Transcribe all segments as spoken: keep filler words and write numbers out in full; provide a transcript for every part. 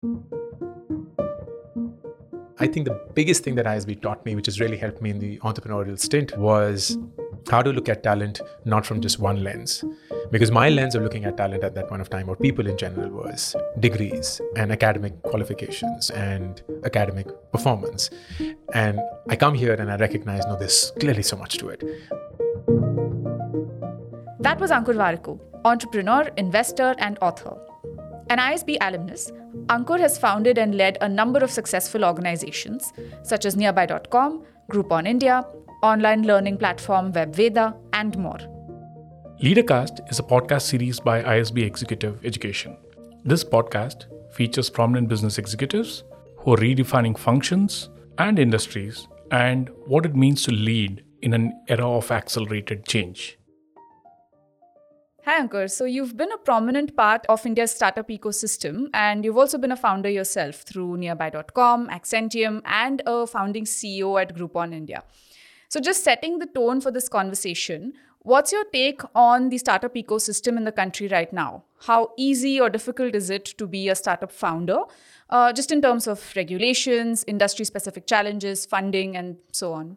I think the biggest thing that I S B taught me, which has really helped me in the entrepreneurial stint, was how to look at talent not from just one lens. Because my lens of looking at talent at that point of time, or people in general, was degrees and academic qualifications and academic performance. And I come here and I recognize, no, there's clearly so much to it. That was Ankur Warikoo, entrepreneur, investor, and author. An I S B alumnus, Ankur has founded and led a number of successful organizations such as Nearby dot com, Groupon India, online learning platform WebVeda, and more. LeaderCast is a podcast series by I S B Executive Education. This podcast features prominent business executives who are redefining functions and industries and what it means to lead in an era of accelerated change. Hi Ankur, so you've been a prominent part of India's startup ecosystem and you've also been a founder yourself through Nearby dot com, Accentium, and a founding C E O at Groupon India. So just setting the tone for this conversation, what's your take on the startup ecosystem in the country right now? How easy or difficult is it to be a startup founder, uh, just in terms of regulations, industry-specific challenges, funding, and so on?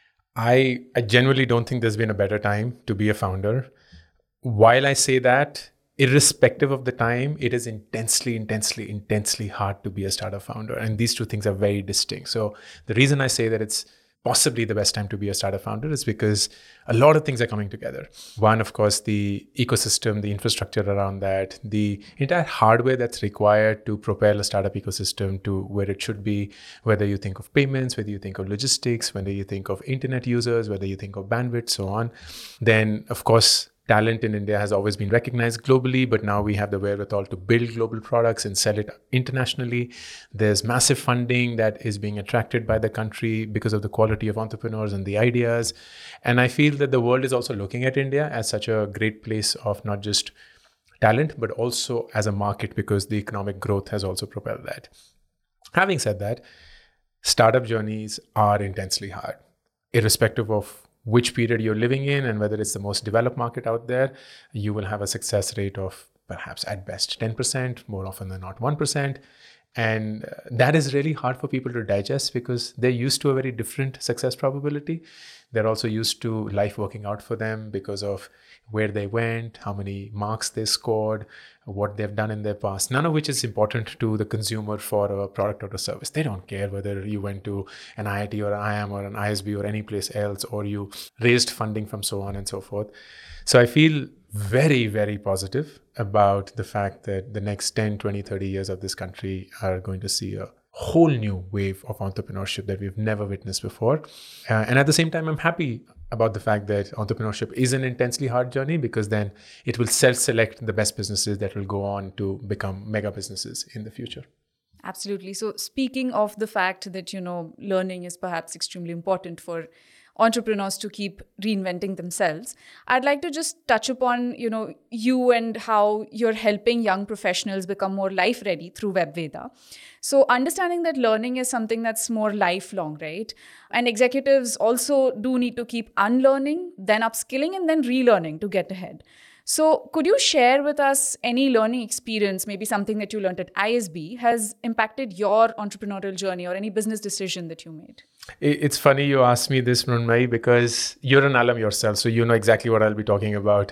I, I genuinely don't think there's been a better time to be a founder. While I say that, irrespective of the time, it is intensely, intensely, intensely hard to be a startup founder. And these two things are very distinct. So the reason I say that it's possibly the best time to be a startup founder is because a lot of things are coming together. One, of course, the ecosystem, the infrastructure around that, the entire hardware that's required to propel a startup ecosystem to where it should be, whether you think of payments, whether you think of logistics, whether you think of internet users, whether you think of bandwidth, so on. Then, of course, talent in India has always been recognized globally, but now we have the wherewithal to build global products and sell it internationally. There's massive funding that is being attracted by the country because of the quality of entrepreneurs and the ideas. And I feel that the world is also looking at India as such a great place of not just talent, but also as a market because the economic growth has also propelled that. Having said that, startup journeys are intensely hard, irrespective of which period you're living in and whether it's the most developed market out there. You will have a success rate of perhaps at best ten percent, more often than not one percent. And that is really hard for people to digest because they're used to a very different success probability. They're also used to life working out for them because of where they went, how many marks they scored, what they've done in their past, none of which is important to the consumer for a product or a service. They don't care whether you went to an I I T or an I I M or an I S B or any place else, or you raised funding from so on and so forth. So I feel very, very positive about the fact that the next ten, twenty, thirty years of this country are going to see a whole new wave of entrepreneurship that we've never witnessed before. Uh, and at the same time, I'm happy about the fact that entrepreneurship is an intensely hard journey because then it will self-select the best businesses that will go on to become mega businesses in the future. Absolutely. So speaking of the fact that, you know, learning is perhaps extremely important for entrepreneurs to keep reinventing themselves, I'd like to just touch upon, you know, you and how you're helping young professionals become more life ready through WebVeda. So understanding that learning is something that's more lifelong, right? And executives also do need to keep unlearning, then upskilling, and then relearning to get ahead. So could you share with us any learning experience, maybe something that you learned at I S B has impacted your entrepreneurial journey or any business decision that you made? It's funny you asked me this, Mrunmayee, because you're an alum yourself, so you know exactly what I'll be talking about.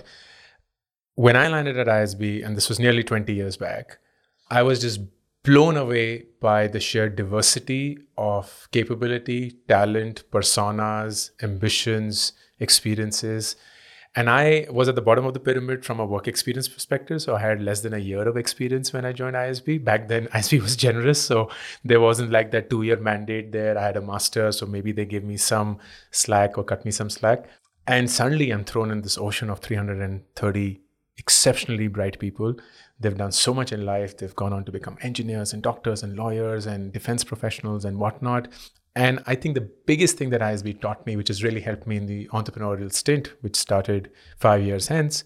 When I landed at I S B, and this was nearly twenty years back, I was just blown away by the sheer diversity of capability, talent, personas, ambitions, experiences. And I was at the bottom of the pyramid from a work experience perspective. So I had less than a year of experience when I joined I S B. Back then, I S B was generous. So there wasn't like that two-year mandate there. I had a master. So maybe they gave me some slack or cut me some slack. And suddenly I'm thrown in this ocean of three hundred thirty exceptionally bright people. They've done so much in life. They've gone on to become engineers and doctors and lawyers and defense professionals and whatnot. And I think the biggest thing that I S B taught me, which has really helped me in the entrepreneurial stint, which started five years hence,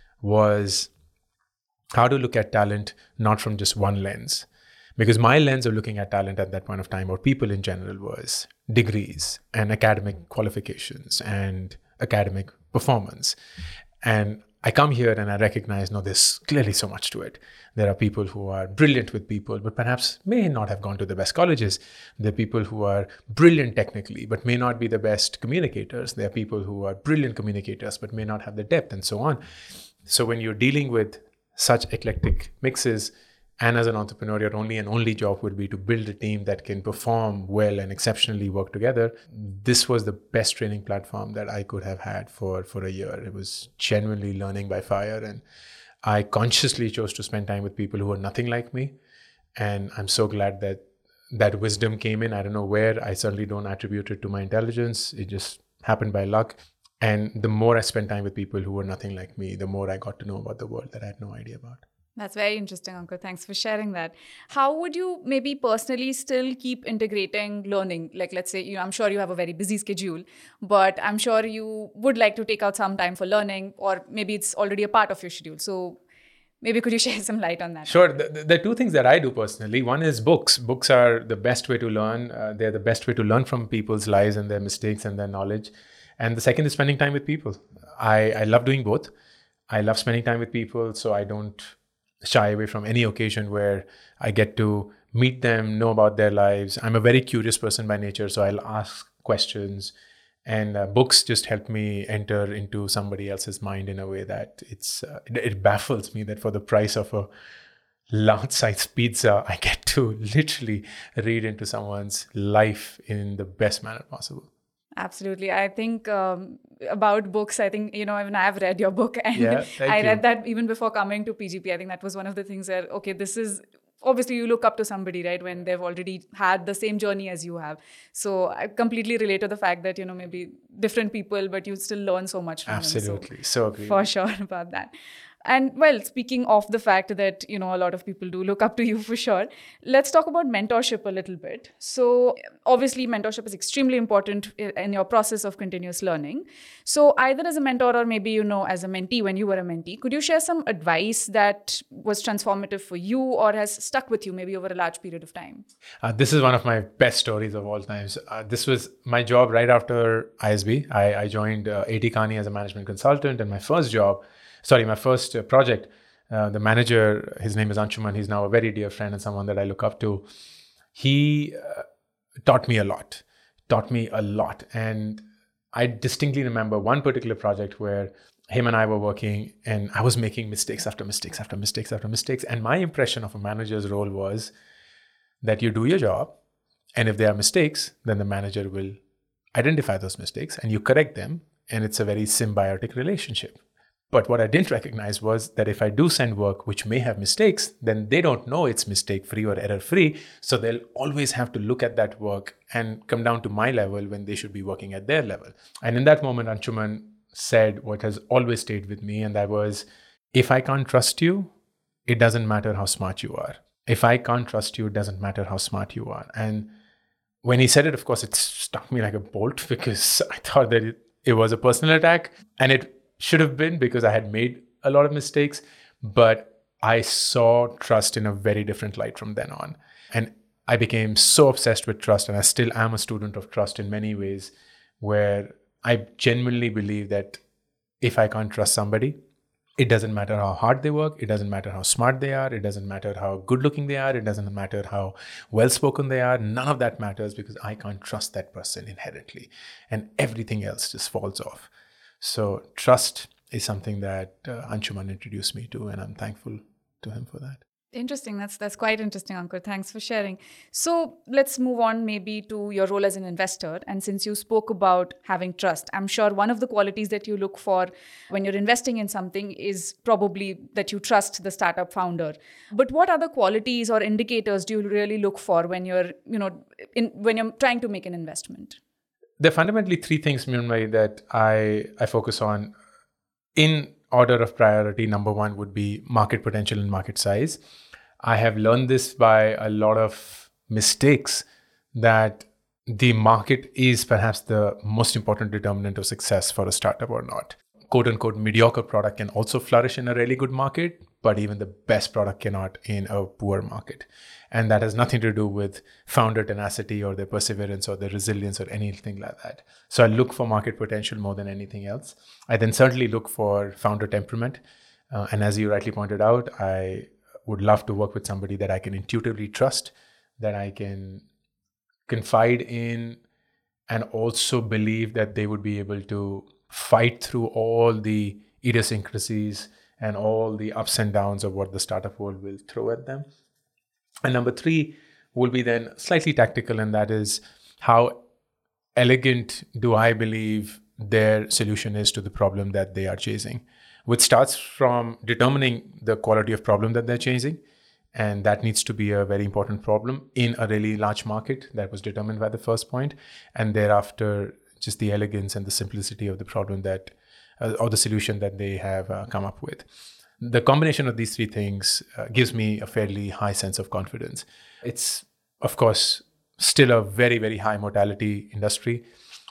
was how to look at talent not from just one lens. Because my lens of looking at talent at that point of time, or people in general, was degrees and academic qualifications and academic performance. And I come here and I recognize, no, there's clearly so much to it. There are people who are brilliant with people, but perhaps may not have gone to the best colleges. There are people who are brilliant technically, but may not be the best communicators. There are people who are brilliant communicators, but may not have the depth, and so on. So when you're dealing with such eclectic mixes, and as an entrepreneur, your only and only job would be to build a team that can perform well and exceptionally work together. This was the best training platform that I could have had for, for a year. It was genuinely learning by fire. And I consciously chose to spend time with people who are nothing like me. And I'm so glad that that wisdom came in. I don't know where. I certainly don't attribute it to my intelligence. It just happened by luck. And the more I spent time with people who were nothing like me, the more I got to know about the world that I had no idea about. That's very interesting, Ankur. Thanks for sharing that. How would you maybe personally still keep integrating learning? Like, let's say, you know, I'm sure you have a very busy schedule, but I'm sure you would like to take out some time for learning, or maybe it's already a part of your schedule. So maybe could you share some light on that? Sure. The, the, the two things that I do personally, one is books. Books are the best way to learn. Uh, they're the best way to learn from people's lives and their mistakes and their knowledge. And the second is spending time with people. I, I love doing both. I love spending time with people, so I don't shy away from any occasion where I get to meet them, know about their lives. I'm a very curious person by nature, so I'll ask questions. And uh, books just help me enter into somebody else's mind in a way that it's uh, it, it baffles me that for the price of a large-sized pizza, I get to literally read into someone's life in the best manner possible. Absolutely. I think um, about books, I think, you know, even I've read your book, and yeah, I you. read that even before coming to P G P. I think that was one of the things where, okay, this is, obviously you look up to somebody, right, when they've already had the same journey as you have. So I completely relate to the fact that, you know, maybe different people, but you still learn so much from Absolutely. them. So, so agree. For sure about that. And well, speaking of the fact that, you know, a lot of people do look up to you for sure, let's talk about mentorship a little bit. So obviously mentorship is extremely important in your process of continuous learning. So either as a mentor or maybe, you know, as a mentee when you were a mentee, could you share some advice that was transformative for you or has stuck with you maybe over a large period of time? Uh, this is one of my best stories of all times. Uh, this was my job right after I S B. I, I joined uh, A T Kearney as a management consultant, and my first job Sorry, my first uh, project, uh, the manager, his name is Anshuman. He's now a very dear friend and someone that I look up to. He uh, taught me a lot, taught me a lot. And I distinctly remember one particular project where him and I were working and I was making mistakes after mistakes after mistakes after mistakes. And my impression of a manager's role was that you do your job. And if there are mistakes, then the manager will identify those mistakes and you correct them. And it's a very symbiotic relationship. But what I didn't recognize was that if I do send work which may have mistakes, then they don't know it's mistake-free or error-free. So they'll always have to look at that work and come down to my level when they should be working at their level. And in that moment, Anshuman said what has always stayed with me, and that was, if I can't trust you, it doesn't matter how smart you are. If I can't trust you, it doesn't matter how smart you are. And when he said it, of course, it struck me like a bolt because I thought that it, it was a personal attack, and it should have been because I had made a lot of mistakes, but I saw trust in a very different light from then on. And I became so obsessed with trust, and I still am a student of trust in many ways, where I genuinely believe that if I can't trust somebody, it doesn't matter how hard they work, it doesn't matter how smart they are, it doesn't matter how good looking they are, it doesn't matter how well spoken they are, none of that matters because I can't trust that person inherently, and everything else just falls off. So trust is something that uh, Anshuman introduced me to, and I'm thankful to him for that. Interesting. That's that's quite interesting, Ankur. Thanks for sharing. So let's move on maybe to your role as an investor. And since you spoke about having trust, I'm sure one of the qualities that you look for when you're investing in something is probably that you trust the startup founder. But what other qualities or indicators do you really look for when you're, you know, in, when you're trying to make an investment? There are fundamentally three things, Mrunmayee, that I, I focus on. In order of priority, number one would be market potential and market size. I have learned this by a lot of mistakes, that the market is perhaps the most important determinant of success for a startup or not. Quote unquote, mediocre product can also flourish in a really good market, but even the best product cannot in a poor market. And that has nothing to do with founder tenacity or their perseverance or their resilience or anything like that. So I look for market potential more than anything else. I then certainly look for founder temperament. Uh, and as you rightly pointed out, I would love to work with somebody that I can intuitively trust, that I can confide in, and also believe that they would be able to fight through all the idiosyncrasies and all the ups and downs of what the startup world will throw at them. And number three will be then slightly tactical, and that is how elegant do I believe their solution is to the problem that they are chasing, which starts from determining the quality of problem that they're chasing. And that needs to be a very important problem in a really large market. That was determined by the first point. And thereafter, just the elegance and the simplicity of the problem that, uh, or the solution that they have uh, come up with. The combination of these three things uh, gives me a fairly high sense of confidence. It's, of course, still a very, very high mortality industry.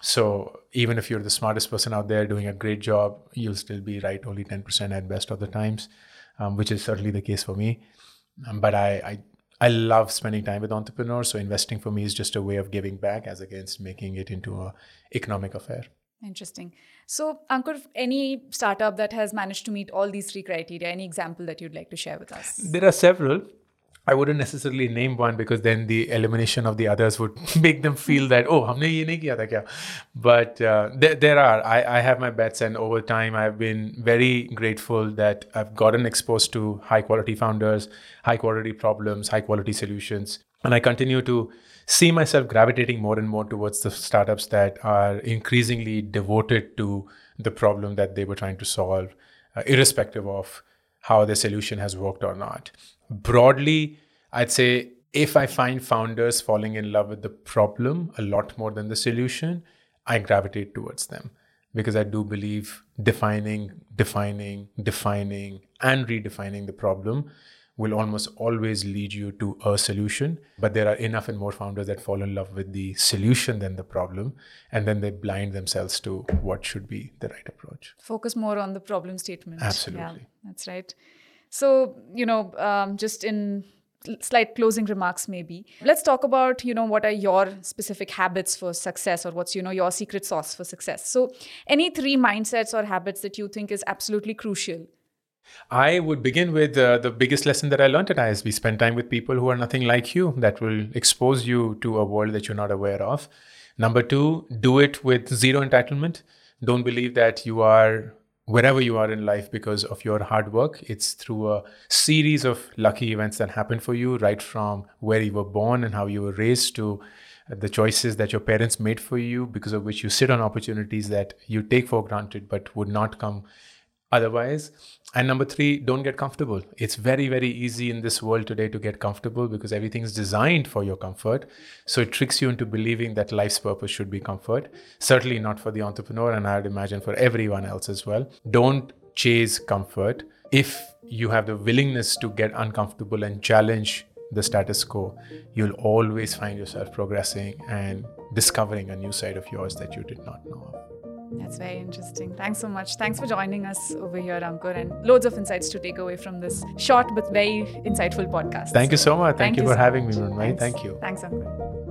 So even if you're the smartest person out there doing a great job, you'll still be right only ten percent at best of the times, um, which is certainly the case for me. Um, but I, I I love spending time with entrepreneurs. So investing for me is just a way of giving back as against making it into an economic affair. Interesting. So, Ankur, any startup that has managed to meet all these three criteria, any example that you'd like to share with us? There are several. I wouldn't necessarily name one because then the elimination of the others would make them feel that, oh, humne ye nahi kiya tha kya? But uh, there, there are. I, I have my bets, and over time, I've been very grateful that I've gotten exposed to high quality founders, high quality problems, high quality solutions. And I continue to see myself gravitating more and more towards the startups that are increasingly devoted to the problem that they were trying to solve, uh, irrespective of how the solution has worked or not. Broadly, I'd say if I find founders falling in love with the problem a lot more than the solution, I gravitate towards them, because I do believe defining, defining, defining, and redefining the problem will almost always lead you to a solution. But there are enough and more founders that fall in love with the solution than the problem, and then they blind themselves to what should be the right approach. Focus more on the problem statement. Absolutely. Yeah, that's right. So, you know, um, just in slight closing remarks, maybe, let's talk about, you know, what are your specific habits for success, or what's, you know, your secret sauce for success. So any three mindsets or habits that you think is absolutely crucial? I would begin with uh, the biggest lesson that I learned at I S B. Spend time with people who are nothing like you, that will expose you to a world that you're not aware of. Number two, do it with zero entitlement. Don't believe that you are wherever you are in life because of your hard work. It's through a series of lucky events that happen for you, right from where you were born and how you were raised to the choices that your parents made for you, because of which you sit on opportunities that you take for granted but would not come otherwise. And number three, don't get comfortable. It's very, very easy in this world today to get comfortable because everything is designed for your comfort. So it tricks you into believing that life's purpose should be comfort. Certainly not for the entrepreneur, and I would imagine for everyone else as well. Don't chase comfort. If you have the willingness to get uncomfortable and challenge the status quo, you'll always find yourself progressing and discovering a new side of yours that you did not know of. That's very interesting. Thanks so much. Thanks for joining us over here, Ankur, and loads of insights to take away from this short but very insightful podcast. Thank you so much. Thank, Thank you, you for so having much. me, Mrunmayee. Thanks. Thank you. Thanks, Ankur.